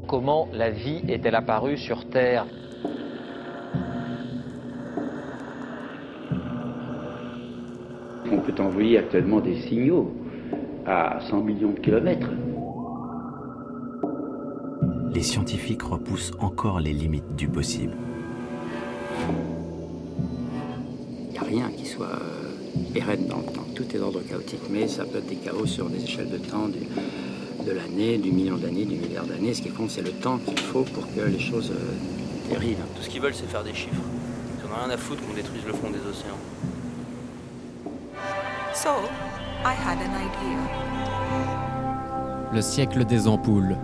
Comment la vie est-elle apparue sur Terre ? On peut envoyer actuellement des signaux à 100 millions de kilomètres. Les scientifiques repoussent encore les limites du possible. Il n'y a rien qui soit pérenne dans le temps. Tout est d'ordre chaotique, mais ça peut être des chaos sur des échelles de temps de l'année, du million d'années, du milliard d'années. Ce qui compte, c'est le temps qu'il faut pour que les choses dérivent. Tout ce qu'ils veulent, c'est faire des chiffres. Ils n'en ont rien à foutre qu'on détruise le fond des océans. So, I had an idea. Le siècle des ampoules.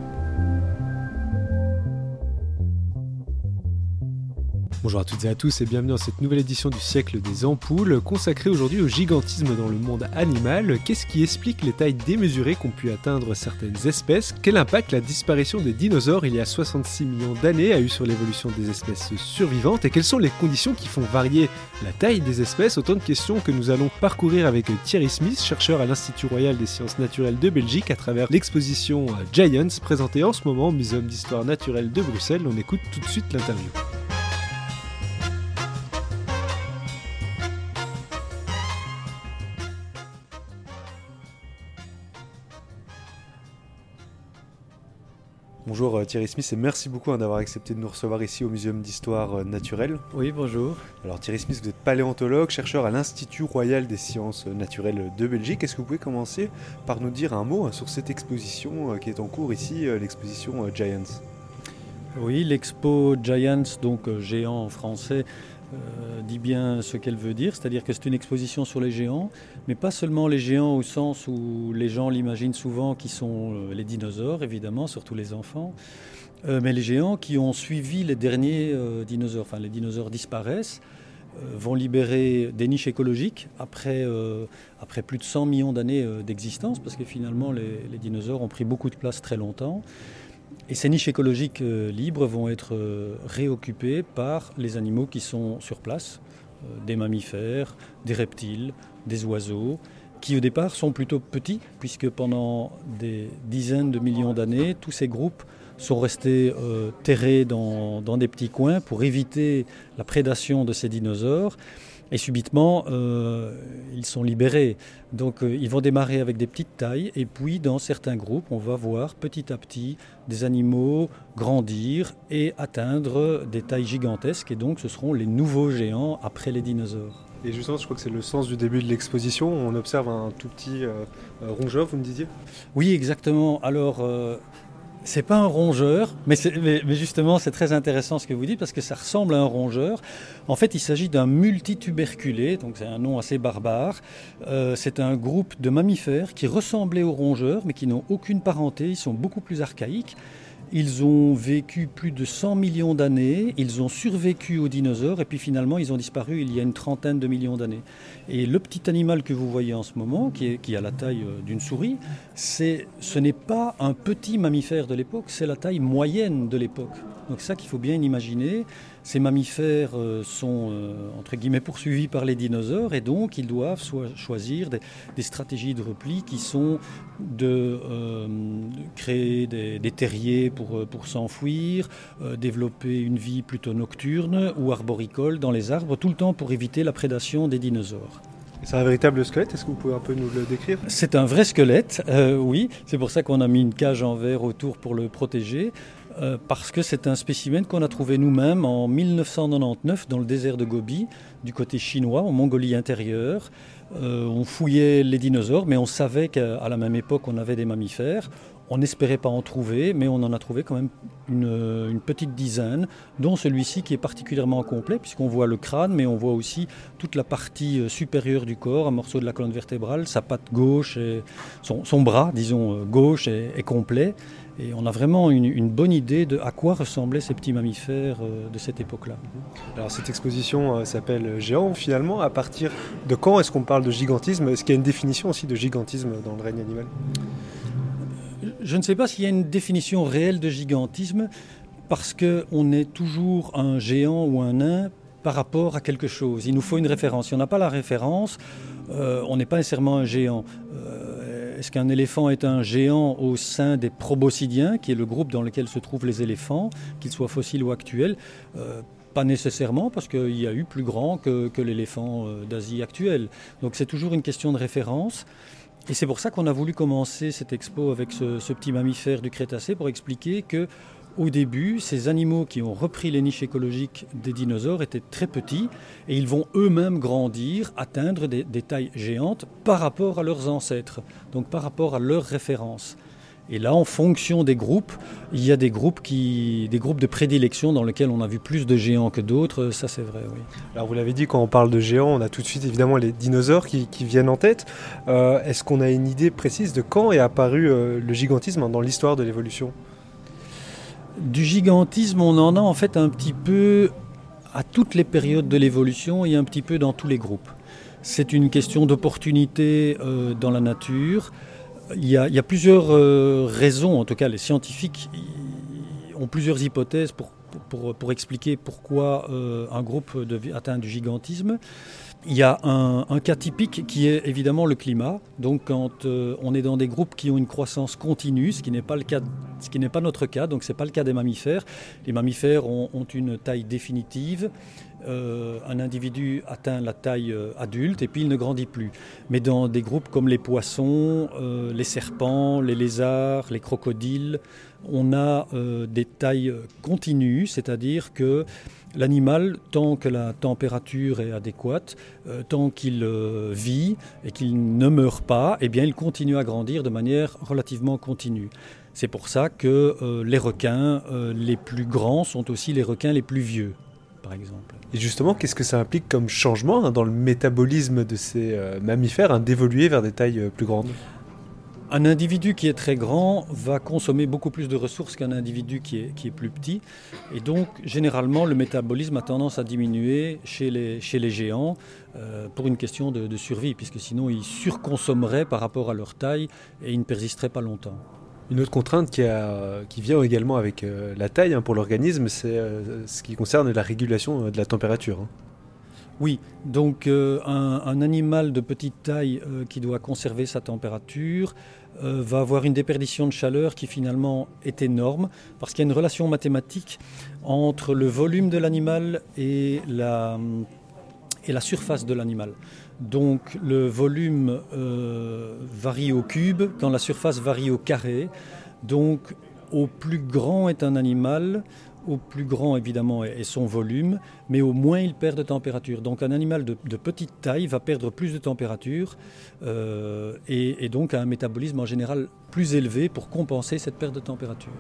Bonjour à toutes et à tous et bienvenue dans cette nouvelle édition du siècle des ampoules, consacrée aujourd'hui au gigantisme dans le monde animal. Qu'est-ce qui explique les tailles démesurées qu'ont pu atteindre certaines espèces ? Quel impact la disparition des dinosaures il y a 66 millions d'années a eu sur l'évolution des espèces survivantes ? Et quelles sont les conditions qui font varier la taille des espèces ? Autant de questions que nous allons parcourir avec Thierry Smith, chercheur à l'Institut Royal des Sciences Naturelles de Belgique, à travers l'exposition Giants, présentée en ce moment au Muséum d'Histoire Naturelle de Bruxelles. On écoute tout de suite l'interview. Bonjour Thierry Smith et merci beaucoup d'avoir accepté de nous recevoir ici au Muséum d'Histoire Naturelle. Oui, bonjour. Alors Thierry Smith, vous êtes paléontologue, chercheur à l'Institut Royal des Sciences Naturelles de Belgique. Est-ce que vous pouvez commencer par nous dire un mot sur cette exposition qui est en cours ici, l'exposition Giants ? Oui, l'expo Giants, donc géant en français, dit bien ce qu'elle veut dire, c'est-à-dire que c'est une exposition sur les géants, mais pas seulement les géants au sens où les gens l'imaginent souvent, qui sont les dinosaures, évidemment, surtout les enfants, mais les géants qui ont suivi les derniers dinosaures, enfin les dinosaures disparaissent, vont libérer des niches écologiques après plus de 100 millions d'années d'existence, parce que finalement les dinosaures ont pris beaucoup de place très longtemps. Et ces niches écologiques libres vont être réoccupées par les animaux qui sont sur place, des mammifères, des reptiles, des oiseaux, qui au départ sont plutôt petits, puisque pendant des dizaines de millions d'années, tous ces groupes sont restés terrés dans des petits coins pour éviter la prédation de ces dinosaures. Et subitement, ils sont libérés. Donc ils vont démarrer avec des petites tailles et puis dans certains groupes, on va voir petit à petit des animaux grandir et atteindre des tailles gigantesques. Et donc ce seront les nouveaux géants après les dinosaures. Et justement, je crois que c'est le sens du début de l'exposition. On observe un tout petit rongeur, vous me disiez ? Oui, exactement. Alors... c'est pas un rongeur, mais justement c'est très intéressant ce que vous dites parce que ça ressemble à un rongeur. En fait, il s'agit d'un multituberculé, donc c'est un nom assez barbare. C'est un groupe de mammifères qui ressemblaient aux rongeurs, mais qui n'ont aucune parenté. Ils sont beaucoup plus archaïques. Ils ont vécu plus de 100 millions d'années, ils ont survécu aux dinosaures et puis finalement ils ont disparu il y a une trentaine de millions d'années. Et le petit animal que vous voyez en ce moment, qui a la taille d'une souris, ce n'est pas un petit mammifère de l'époque, c'est la taille moyenne de l'époque. Donc c'est ça qu'il faut bien imaginer. Ces mammifères sont entre guillemets poursuivis par les dinosaures et donc ils doivent choisir des stratégies de repli qui sont de créer des terriers pour s'enfuir, développer une vie plutôt nocturne ou arboricole dans les arbres, tout le temps pour éviter la prédation des dinosaures. C'est un véritable squelette, est-ce que vous pouvez un peu nous le décrire ? C'est un vrai squelette, oui. C'est pour ça qu'on a mis une cage en verre autour pour le protéger, parce que c'est un spécimen qu'on a trouvé nous-mêmes en 1999 dans le désert de Gobi, du côté chinois, en Mongolie intérieure. On fouillait les dinosaures, mais on savait qu'à la même époque, on avait des mammifères. On n'espérait pas en trouver, mais on en a trouvé quand même une petite dizaine, dont celui-ci qui est particulièrement complet, puisqu'on voit le crâne, mais on voit aussi toute la partie supérieure du corps, un morceau de la colonne vertébrale, sa patte gauche, et son bras, disons, gauche est complet. Et on a vraiment une bonne idée de à quoi ressemblaient ces petits mammifères de cette époque-là. Alors cette exposition s'appelle Géant. Finalement, à partir de quand est-ce qu'on parle de gigantisme ? Est-ce qu'il y a une définition aussi de gigantisme dans le règne animal ? Je ne sais pas s'il y a une définition réelle de gigantisme, parce qu'on est toujours un géant ou un nain par rapport à quelque chose. Il nous faut une référence. Si on n'a pas la référence, on n'est pas nécessairement un géant. est-ce qu'un éléphant est un géant au sein des proboscidiens, qui est le groupe dans lequel se trouvent les éléphants, qu'ils soient fossiles ou actuels? Pas nécessairement, parce qu'il y a eu plus grand que l'éléphant d'Asie actuel. Donc c'est toujours une question de référence. Et c'est pour ça qu'on a voulu commencer cette expo avec ce petit mammifère du Crétacé, pour expliquer que au début, ces animaux qui ont repris les niches écologiques des dinosaures étaient très petits et ils vont eux-mêmes grandir, atteindre des tailles géantes par rapport à leurs ancêtres, donc par rapport à leurs références. Et là, en fonction des groupes, il y a des groupes de prédilection dans lesquels on a vu plus de géants que d'autres, ça c'est vrai, oui. Alors vous l'avez dit, quand on parle de géants, on a tout de suite évidemment les dinosaures qui viennent en tête. Est-ce qu'on a une idée précise de quand est apparu le gigantisme dans l'histoire de l'évolution ? Du gigantisme, on en a en fait un petit peu à toutes les périodes de l'évolution et un petit peu dans tous les groupes. C'est une question d'opportunité dans la nature. Il y a plusieurs raisons, en tout cas les scientifiques ont plusieurs hypothèses pour expliquer pourquoi un groupe atteint du gigantisme. Il y a un cas typique qui est évidemment le climat. Donc quand on est dans des groupes qui ont une croissance continue, ce qui n'est pas notre cas, donc ce n'est pas le cas des mammifères. Les mammifères ont une taille définitive. Un individu atteint la taille adulte et puis il ne grandit plus. Mais dans des groupes comme les poissons, les serpents, les lézards, les crocodiles, on a des tailles continues, c'est-à-dire que l'animal, tant que la température est adéquate, tant qu'il vit et qu'il ne meurt pas, eh bien, il continue à grandir de manière relativement continue. C'est pour ça que les requins les plus grands sont aussi les requins les plus vieux, par exemple. Et justement, qu'est-ce que ça implique comme changement dans le métabolisme de ces mammifères d'évoluer vers des tailles plus grandes ? Un individu qui est très grand va consommer beaucoup plus de ressources qu'un individu qui est plus petit. Et donc, généralement, le métabolisme a tendance à diminuer chez les géants pour une question de survie, puisque sinon, ils surconsommeraient par rapport à leur taille et ils ne persisteraient pas longtemps. Une autre contrainte qui vient également avec la taille pour l'organisme, c'est ce qui concerne la régulation de la température. Oui, donc un animal de petite taille qui doit conserver sa température va avoir une déperdition de chaleur qui finalement est énorme, parce qu'il y a une relation mathématique entre le volume de l'animal et la surface de l'animal. Donc le volume varie au cube quand la surface varie au carré. Donc au plus grand est un animal, au plus grand évidemment est son volume, mais au moins il perd de température. Donc un animal de petite taille va perdre plus de température et donc a un métabolisme en général plus élevé pour compenser cette perte de température.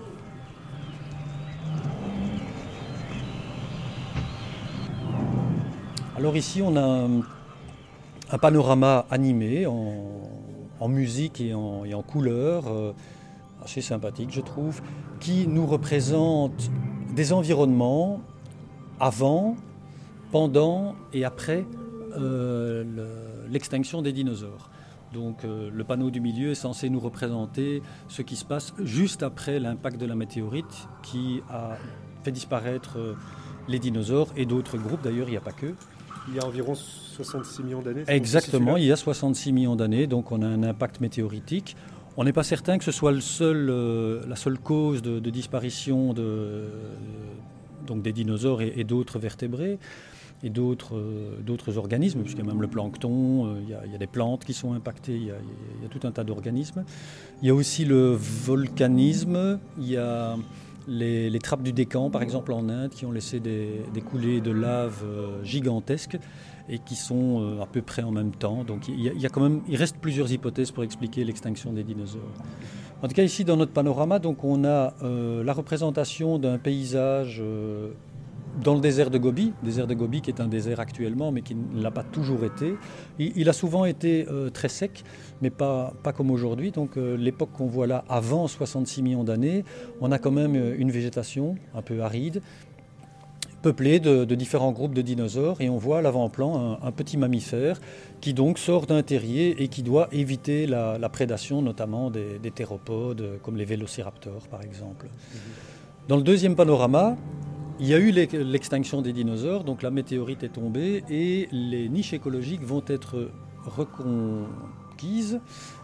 Alors ici on a un panorama animé en musique et en couleurs, assez sympathique je trouve, qui nous représente des environnements avant, pendant et après l'extinction des dinosaures. Donc le panneau du milieu est censé nous représenter ce qui se passe juste après l'impact de la météorite qui a fait disparaître les dinosaures et d'autres groupes, d'ailleurs il n'y a pas que. Il y a environ 66 millions d'années. Exactement, il y a 66 millions d'années, donc on a un impact météoritique. On n'est pas certain que ce soit la seule cause de disparition donc des dinosaures et d'autres vertébrés et d'autres organismes, puisqu'il y a même le plancton, il y a des plantes qui sont impactées, il y a tout un tas d'organismes. Il y a aussi le volcanisme, il y a les trappes du Décan, par exemple en Inde, qui ont laissé des coulées de lave gigantesques et qui sont à peu près en même temps. Donc il reste plusieurs hypothèses pour expliquer l'extinction des dinosaures. En tout cas, ici, dans notre panorama, donc, on a la représentation d'un paysage dans le désert de Gobi qui est un désert actuellement, mais qui ne l'a pas toujours été. Il a souvent été très sec, mais pas comme aujourd'hui. Donc l'époque qu'on voit là, avant 66 millions d'années, on a quand même une végétation un peu aride, peuplée de différents groupes de dinosaures, et on voit à l'avant-plan un petit mammifère qui donc sort d'un terrier et qui doit éviter la prédation, notamment des théropodes, comme les vélociraptors par exemple. Dans le deuxième panorama, il y a eu l'extinction des dinosaures, donc la météorite est tombée et les niches écologiques vont être reconquises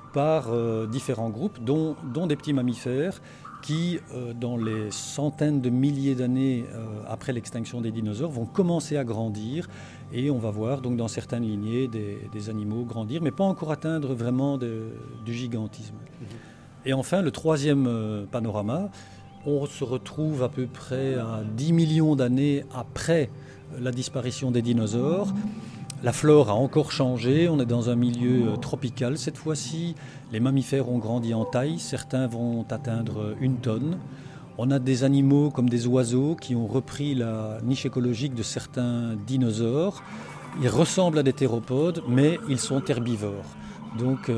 par différents groupes, dont des petits mammifères, qui, dans les centaines de milliers d'années après l'extinction des dinosaures, vont commencer à grandir. Et on va voir donc dans certaines lignées des animaux grandir, mais pas encore atteindre vraiment du gigantisme. Et enfin, le troisième panorama, on se retrouve à peu près à 10 millions d'années après la disparition des dinosaures. La flore a encore changé, on est dans un milieu tropical cette fois-ci. Les mammifères ont grandi en taille, certains vont atteindre 1 tonne. On a des animaux comme des oiseaux qui ont repris la niche écologique de certains dinosaures. Ils ressemblent à des théropodes, mais ils sont herbivores. Donc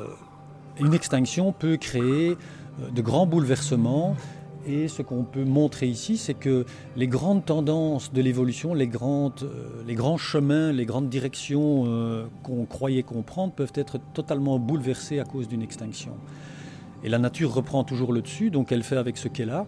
une extinction peut créer de grands bouleversements. Et ce qu'on peut montrer ici, c'est que les grandes tendances de l'évolution, les grands chemins, les grandes directions qu'on croyait comprendre peuvent être totalement bouleversées à cause d'une extinction. Et la nature reprend toujours le dessus, donc elle fait avec ce qu'elle a.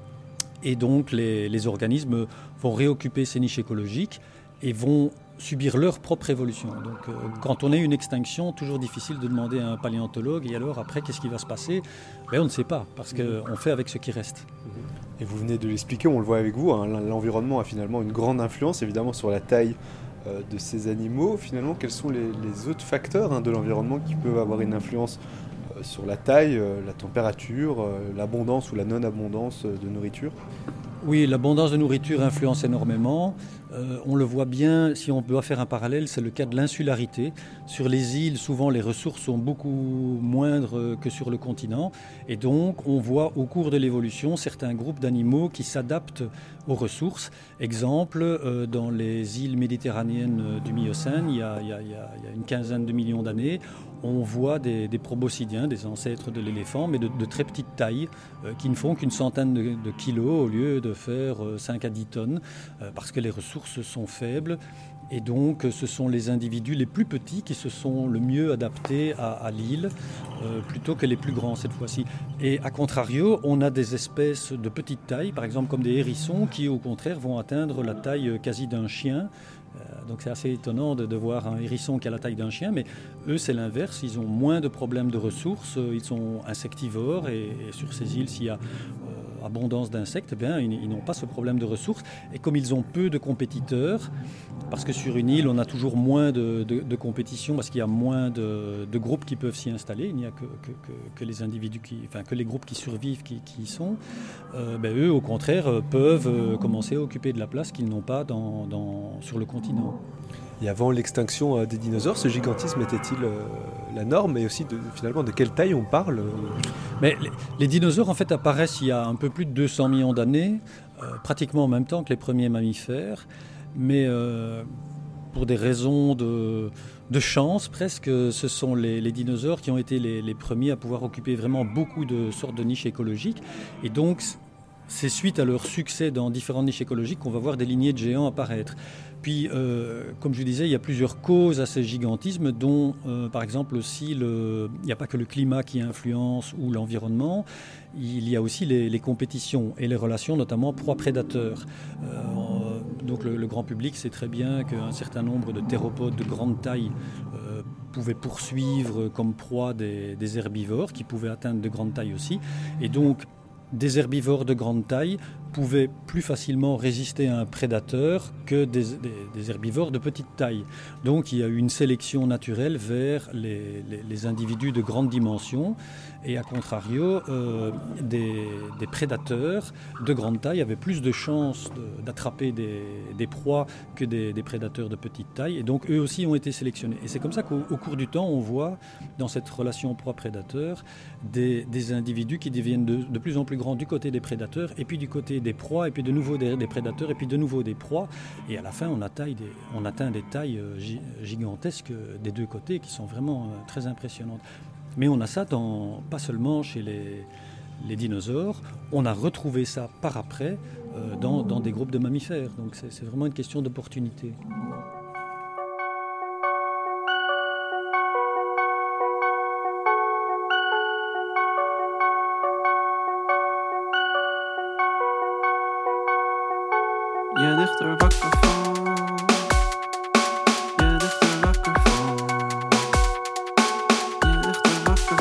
Et donc les organismes vont réoccuper ces niches écologiques et vont subir leur propre évolution. Donc quand on a une extinction, toujours difficile de demander à un paléontologue, et alors après, qu'est-ce qui va se passer ? On ne sait pas, parce qu'on fait avec ce qui reste. Et vous venez de l'expliquer, on le voit avec vous, hein, l'environnement a finalement une grande influence, évidemment, sur la taille de ces animaux. Finalement, quels sont les autres facteurs de l'environnement qui peuvent avoir une influence sur la taille, la température, l'abondance ou la non-abondance de nourriture ? Oui, l'abondance de nourriture influence énormément. On le voit bien, si on doit faire un parallèle, c'est le cas de l'insularité. Sur les îles, souvent, les ressources sont beaucoup moindres que sur le continent. Et donc, on voit au cours de l'évolution certains groupes d'animaux qui s'adaptent aux ressources. Exemple, dans les îles méditerranéennes du Miocène, il y a une quinzaine de millions d'années, on voit des proboscidiens, des ancêtres de l'éléphant, mais de très petite taille, qui ne font qu'une centaine de kilos au lieu de faire 5 à 10 tonnes, parce que les ressources sont faibles. Et donc, ce sont les individus les plus petits qui se sont le mieux adaptés à l'île, plutôt que les plus grands cette fois-ci. Et à contrario, on a des espèces de petite taille, par exemple comme des hérissons, qui au contraire vont atteindre la taille quasi d'un chien. Donc c'est assez étonnant de voir un hérisson qui a la taille d'un chien, mais eux c'est l'inverse, ils ont moins de problèmes de ressources, ils sont insectivores et sur ces îles s'il y a abondance d'insectes, ils n'ont pas ce problème de ressources. Et comme ils ont peu de compétiteurs, parce que sur une île on a toujours moins de compétition, parce qu'il y a moins de groupes qui peuvent s'y installer, il n'y a que les individus, que les groupes qui survivent qui y sont, eux au contraire peuvent commencer à occuper de la place qu'ils n'ont pas sur le continent. Et avant l'extinction des dinosaures, ce gigantisme était-il la norme, et aussi finalement de quelle taille on parle ? Mais les dinosaures en fait apparaissent il y a un peu plus de 200 millions d'années, pratiquement en même temps que les premiers mammifères, mais pour des raisons de chance presque, ce sont les dinosaures qui ont été les premiers à pouvoir occuper vraiment beaucoup de sortes de niches écologiques, et donc c'est suite à leur succès dans différentes niches écologiques qu'on va voir des lignées de géants apparaître. Puis, comme je vous disais, il y a plusieurs causes à ce gigantisme, dont, par exemple, aussi, il n'y a pas que le climat qui influence ou l'environnement, il y a aussi les compétitions et les relations, notamment proie-prédateur. Donc, le grand public sait très bien qu'un certain nombre de théropodes de grande taille pouvaient poursuivre comme proie des herbivores, qui pouvaient atteindre de grande taille aussi. Et donc, des herbivores de grande taille pouvaient plus facilement résister à un prédateur que des herbivores de petite taille. Donc il y a eu une sélection naturelle vers les individus de grande dimension, et à contrario, des prédateurs de grande taille avaient plus de chances d'attraper des proies que des prédateurs de petite taille, et donc eux aussi ont été sélectionnés. Et c'est comme ça qu'au cours du temps, on voit dans cette relation proie-prédateur des individus qui deviennent de plus en plus grands du côté des prédateurs, et puis du côté des proies, et puis de nouveau des prédateurs, et puis de nouveau des proies, et à la fin on atteint des tailles gigantesques des deux côtés qui sont vraiment très impressionnantes. Mais on a ça pas seulement chez les dinosaures, on a retrouvé ça par après dans des groupes de mammifères, donc c'est vraiment une question d'opportunité. Je ligt er wakker van. Je ligt er wakker van. Je ligt er wakker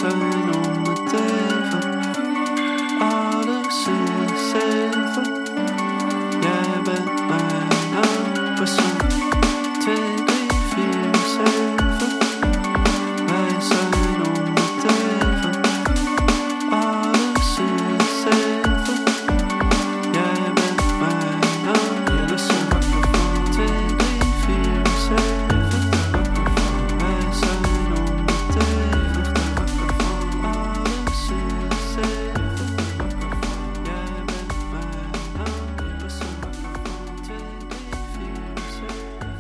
zijn om het even. Alles is even. Jij bent mijn persoon. 2, 3, 4, 7. Wij zijn om het even. Alles is even. Jij bent mijn persoon. 2, 3, 4, 7. Wij zijn om het even. Alles is even. Jij bent mijn persoon. 2, 3, 4, 7.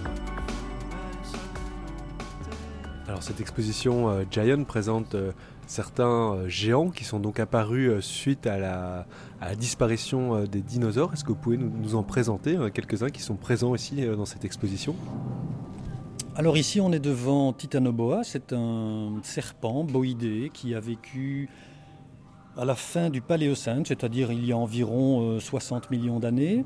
Alors cette exposition Giant présente certains géants qui sont donc apparus suite à la disparition des dinosaures. Est-ce que vous pouvez nous en présenter quelques-uns qui sont présents ici dans cette exposition ? Alors ici on est devant Titanoboa, c'est un serpent boïdé qui a vécu à la fin du Paléocène, c'est-à-dire il y a environ 60 millions d'années.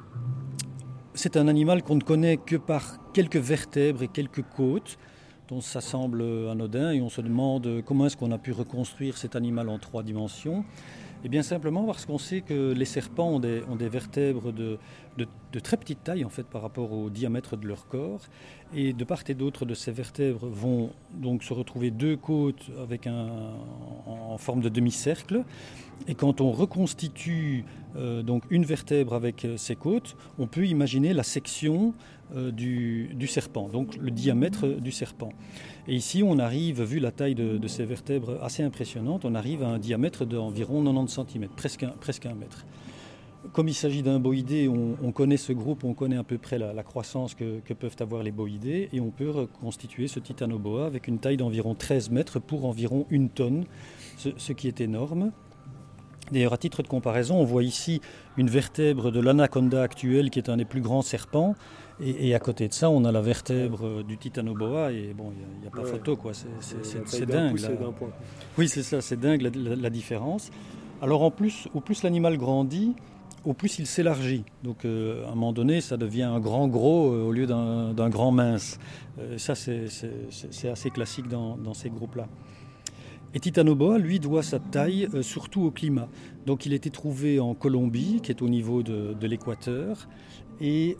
C'est un animal qu'on ne connaît que par quelques vertèbres et quelques côtes, dont ça semble anodin, et on se demande comment est-ce qu'on a pu reconstruire cet animal en 3 dimensions. Eh bien simplement parce qu'on sait que les serpents ont des vertèbres de très petite taille en fait par rapport au diamètre de leur corps, et de part et d'autre de ces vertèbres vont donc se retrouver 2 côtes avec en forme de demi-cercle, et quand on reconstitue donc une vertèbre avec ces côtes, on peut imaginer la section du serpent, donc le diamètre du serpent. Et ici on arrive, vu la taille de ces vertèbres assez impressionnante, on arrive à un diamètre d'environ 90 cm, presque 1 mètre. Comme il s'agit d'un boïdé, on connaît ce groupe, on connaît à peu près la croissance que peuvent avoir les boïdés, et on peut reconstituer ce Titanoboa avec une taille d'environ 13 mètres pour environ 1 tonne, ce qui est énorme. D'ailleurs, à titre de comparaison, on voit ici une vertèbre de l'anaconda actuelle qui est un des plus grands serpents, et à côté de ça, on a la vertèbre du Titanoboa, et bon, il n'y a pas photo, quoi. C'est dingue. Oui, c'est ça, c'est dingue la différence. Alors au plus l'animal grandit, au plus il s'élargit. Donc à un moment donné, ça devient un grand gros au lieu d'un grand mince. Ça, c'est assez classique dans ces groupes-là. Et Titanoboa, lui, doit sa taille surtout au climat. Donc il a été trouvé en Colombie, qui est au niveau de l'équateur, et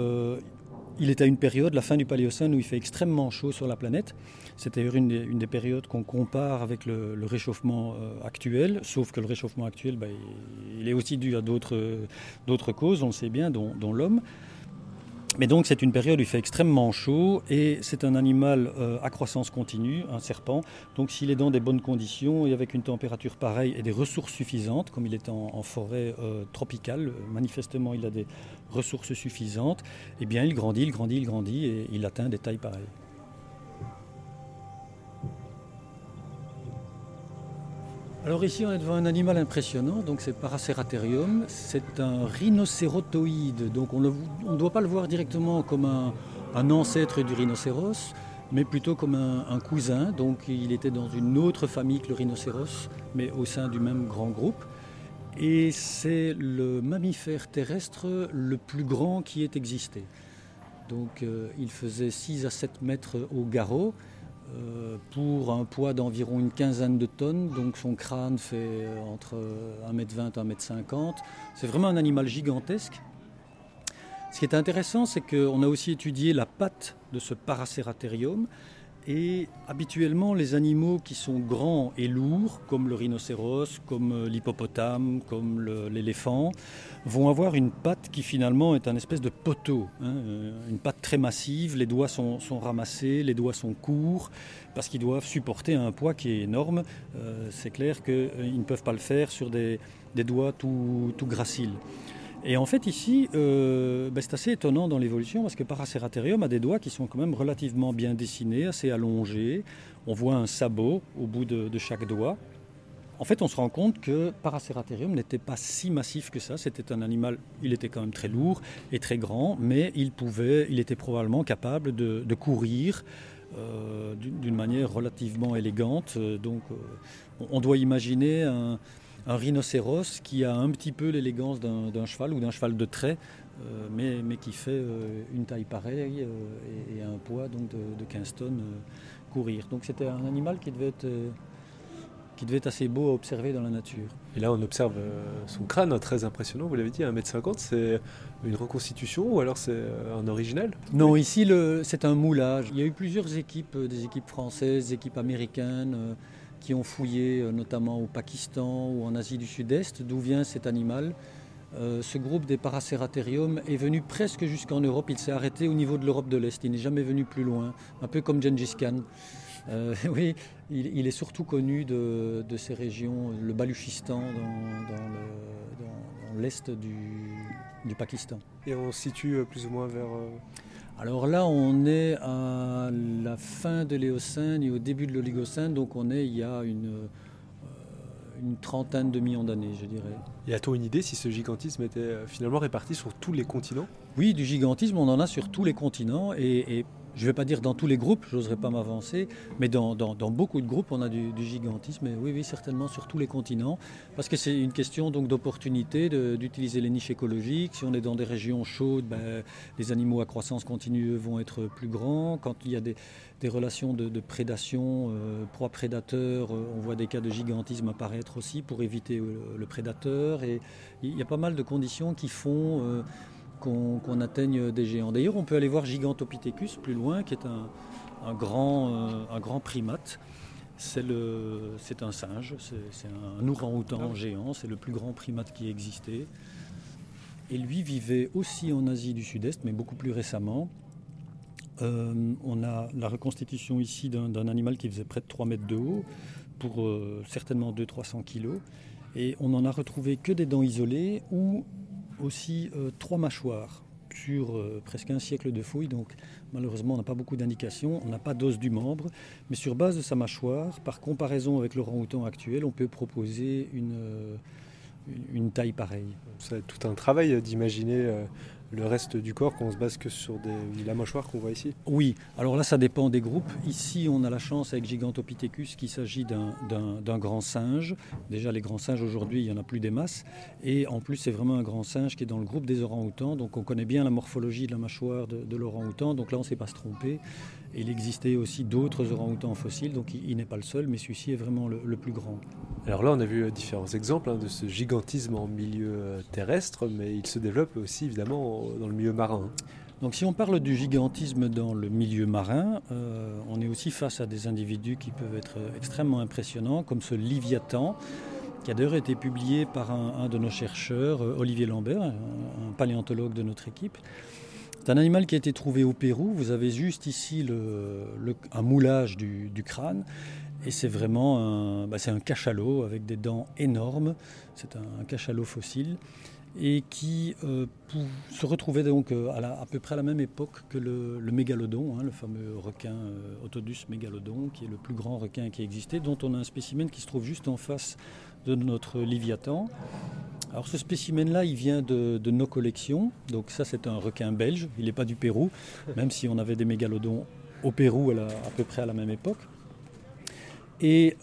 il est à une période, la fin du Paléocène, où il fait extrêmement chaud sur la planète. C'est d'ailleurs une des périodes qu'on compare avec le réchauffement actuel, sauf que le réchauffement actuel, il est aussi dû à d'autres causes, on le sait bien, dont l'homme. Mais donc c'est une période où il fait extrêmement chaud, et c'est un animal à croissance continue, un serpent. Donc s'il est dans des bonnes conditions et avec une température pareille et des ressources suffisantes, comme il est en forêt tropicale, manifestement il a des ressources suffisantes, eh bien il grandit et il atteint des tailles pareilles. Alors ici on est devant un animal impressionnant, donc c'est Paraceratherium, c'est un rhinocérotoïde, donc on ne doit pas le voir directement comme un ancêtre du rhinocéros, mais plutôt comme un cousin, donc il était dans une autre famille que le rhinocéros, mais au sein du même grand groupe, et c'est le mammifère terrestre le plus grand qui ait existé. Donc il faisait 6 à 7 mètres au garrot, pour un poids d'environ une quinzaine de tonnes, donc son crâne fait entre 1,20 m et 1,50 m. C'est vraiment un animal gigantesque. Ce qui est intéressant, c'est qu'on a aussi étudié la patte de ce Paraceratherium, et habituellement les animaux qui sont grands et lourds, comme le rhinocéros, comme l'hippopotame, comme l'éléphant, vont avoir une patte qui finalement est un espèce de poteau, une patte très massive, les doigts sont ramassés, les doigts sont courts, parce qu'ils doivent supporter un poids qui est énorme. C'est clair qu'ils ne peuvent pas le faire sur des doigts tout graciles. Et en fait ici, c'est assez étonnant dans l'évolution, parce que Paraceratherium a des doigts qui sont quand même relativement bien dessinés, assez allongés. On voit un sabot au bout de chaque doigt. En fait, on se rend compte que Paraceratherium n'était pas si massif que ça. C'était un animal, il était quand même très lourd et très grand, mais il était probablement capable de courir d'une manière relativement élégante. Donc on doit imaginer un rhinocéros qui a un petit peu l'élégance d'un cheval ou d'un cheval de trait, mais qui fait une taille pareille et un poids donc de 15 tonnes courir. Donc c'était un animal qui devait être qui devait être assez beau à observer dans la nature. Et là, on observe son crâne, très impressionnant, vous l'avez dit, 1,50 m. C'est une reconstitution ou alors c'est un original? Non, ici, c'est un moulage. Il y a eu plusieurs équipes, des équipes françaises, des équipes américaines, qui ont fouillé notamment au Pakistan ou en Asie du Sud-Est, d'où vient cet animal. Ce groupe des Paraceratherium est venu presque jusqu'en Europe. Il s'est arrêté au niveau de l'Europe de l'Est. Il n'est jamais venu plus loin, un peu comme Gengis Khan. Oui, il est surtout connu de ces régions, le Baluchistan dans l'est du Pakistan. Et on se situe plus ou moins vers... Alors là, on est à la fin de l'Éocène et au début de l'Oligocène, donc on est il y a une trentaine de millions d'années, je dirais. Et a-t-on une idée si ce gigantisme était finalement réparti sur tous les continents? Oui, du gigantisme, on en a sur tous les continents et je ne vais pas dire dans tous les groupes, je n'oserais pas m'avancer, mais dans beaucoup de groupes, on a du gigantisme, et oui, certainement sur tous les continents, parce que c'est une question donc d'opportunité d'utiliser les niches écologiques. Si on est dans des régions chaudes, les animaux à croissance continue vont être plus grands. Quand il y a des relations de prédation, proie-prédateur, on voit des cas de gigantisme apparaître aussi pour éviter le prédateur, et il y a pas mal de conditions qui font... qu'on atteigne des géants. D'ailleurs, on peut aller voir Gigantopithecus plus loin, qui est un grand primate. C'est un singe, c'est un orang-outan géant, c'est le plus grand primate qui existait. Et lui vivait aussi en Asie du Sud-Est, mais beaucoup plus récemment. On a la reconstitution ici d'un animal qui faisait près de 3 mètres de haut, pour certainement 200-300 kilos. Et on n'en a retrouvé que des dents isolées ou aussi 3 mâchoires sur presque un siècle de fouilles, donc malheureusement on n'a pas beaucoup d'indications, on n'a pas d'os du membre, mais sur base de sa mâchoire, par comparaison avec l'orang-outan actuel, on peut proposer une taille pareille. C'est tout un travail d'imaginer le reste du corps quand on se base que sur la mâchoire qu'on voit ici. Oui, alors là ça dépend des groupes. Ici on a la chance avec Gigantopithecus qu'il s'agit d'un grand singe. Déjà les grands singes aujourd'hui il n'y en a plus des masses. Et en plus c'est vraiment un grand singe qui est dans le groupe des orang-outans. Donc on connaît bien la morphologie de la mâchoire de l'orang-outan. Donc là on ne s'est pas se tromper. Et il existait aussi d'autres orang-outans fossiles. Donc il n'est pas le seul, mais celui-ci est vraiment le plus grand. Alors là on a vu différents exemples de ce gigantisme en milieu terrestre, mais il se développe aussi évidemment dans le milieu marin. Donc si on parle du gigantisme dans le milieu marin, on est aussi face à des individus qui peuvent être extrêmement impressionnants, comme ce Léviathan, qui a d'ailleurs été publié par un de nos chercheurs, Olivier Lambert, un paléontologue de notre équipe. C'est un animal qui a été trouvé au Pérou. Vous avez juste ici un moulage du crâne. Et c'est vraiment un cachalot avec des dents énormes. C'est un cachalot fossile. Et qui se retrouvait donc à peu près à la même époque que le mégalodon, le fameux requin Otodus mégalodon, qui est le plus grand requin qui existait, dont on a un spécimen qui se trouve juste en face de notre Léviathan. Alors ce spécimen-là, il vient de nos collections. Donc ça, c'est un requin belge. Il n'est pas du Pérou, même si on avait des mégalodons au Pérou à peu près à la même époque. Et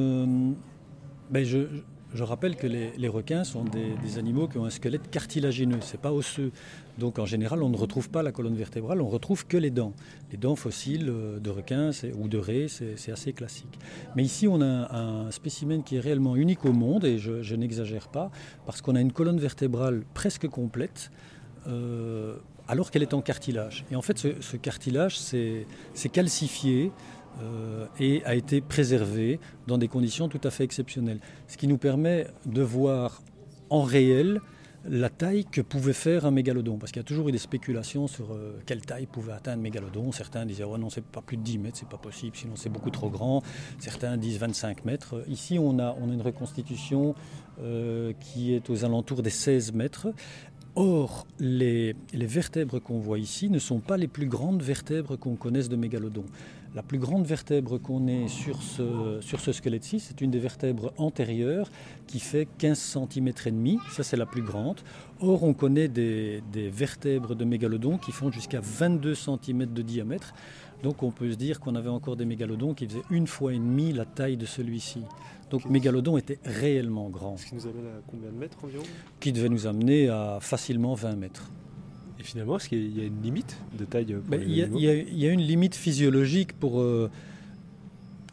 je rappelle que les requins sont des animaux qui ont un squelette cartilagineux, c'est pas osseux. Donc en général, on ne retrouve pas la colonne vertébrale, on retrouve que les dents. Les dents fossiles de requins ou de raies, c'est assez classique. Mais ici, on a un spécimen qui est réellement unique au monde, et je n'exagère pas, parce qu'on a une colonne vertébrale presque complète, alors qu'elle est en cartilage. Et en fait, ce cartilage, c'est calcifié, et a été préservé dans des conditions tout à fait exceptionnelles. Ce qui nous permet de voir en réel la taille que pouvait faire un mégalodon. Parce qu'il y a toujours eu des spéculations sur quelle taille pouvait atteindre un mégalodon. Certains disaient non, c'est pas plus de 10 mètres, c'est pas possible, sinon c'est beaucoup trop grand. Certains disent 25 mètres. Ici, on a une reconstitution qui est aux alentours des 16 mètres. Or, les vertèbres qu'on voit ici ne sont pas les plus grandes vertèbres qu'on connaisse de mégalodon. La plus grande vertèbre qu'on ait sur ce squelette-ci, c'est une des vertèbres antérieures qui fait 15 cm et demi. Ça, c'est la plus grande. Or, on connaît des vertèbres de mégalodon qui font jusqu'à 22 cm de diamètre. Donc, on peut se dire qu'on avait encore des mégalodons qui faisaient 1,5 fois la taille de celui-ci. Donc, Mégalodon était réellement grand. Ce qui nous amène à combien de mètres environ ? Qui devait nous amener à facilement 20 mètres. Et finalement, est-ce qu'il y a une limite de taille pour les animaux ? Il y a une limite physiologique pour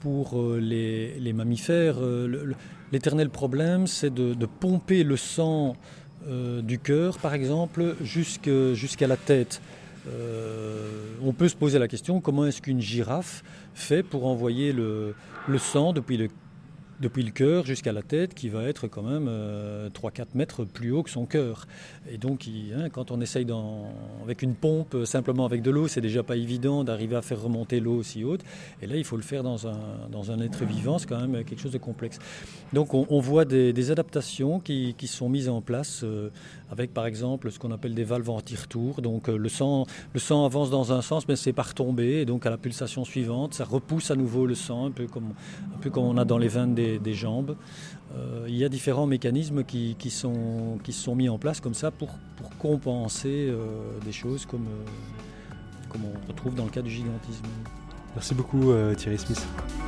pour les mammifères, l'éternel problème, c'est de pomper le sang du cœur, par exemple, jusqu'à la tête. On peut se poser la question, comment est-ce qu'une girafe fait pour envoyer le sang depuis le cœur jusqu'à la tête, qui va être quand même 3-4 mètres plus haut que son cœur. Et donc, quand on essaye avec une pompe, simplement avec de l'eau, c'est déjà pas évident d'arriver à faire remonter l'eau aussi haute. Et là, il faut le faire dans un être vivant, c'est quand même quelque chose de complexe. Donc, on voit des adaptations qui sont mises en place avec, par exemple, ce qu'on appelle des valves anti-retour. Donc, le sang avance dans un sens, mais c'est par tombée. Et donc, à la pulsation suivante, ça repousse à nouveau le sang, un peu comme on a dans les veines des jambes. Il y a différents mécanismes qui se sont mis en place comme ça pour compenser des choses comme on retrouve dans le cas du gigantisme. Merci beaucoup Thierry Smith.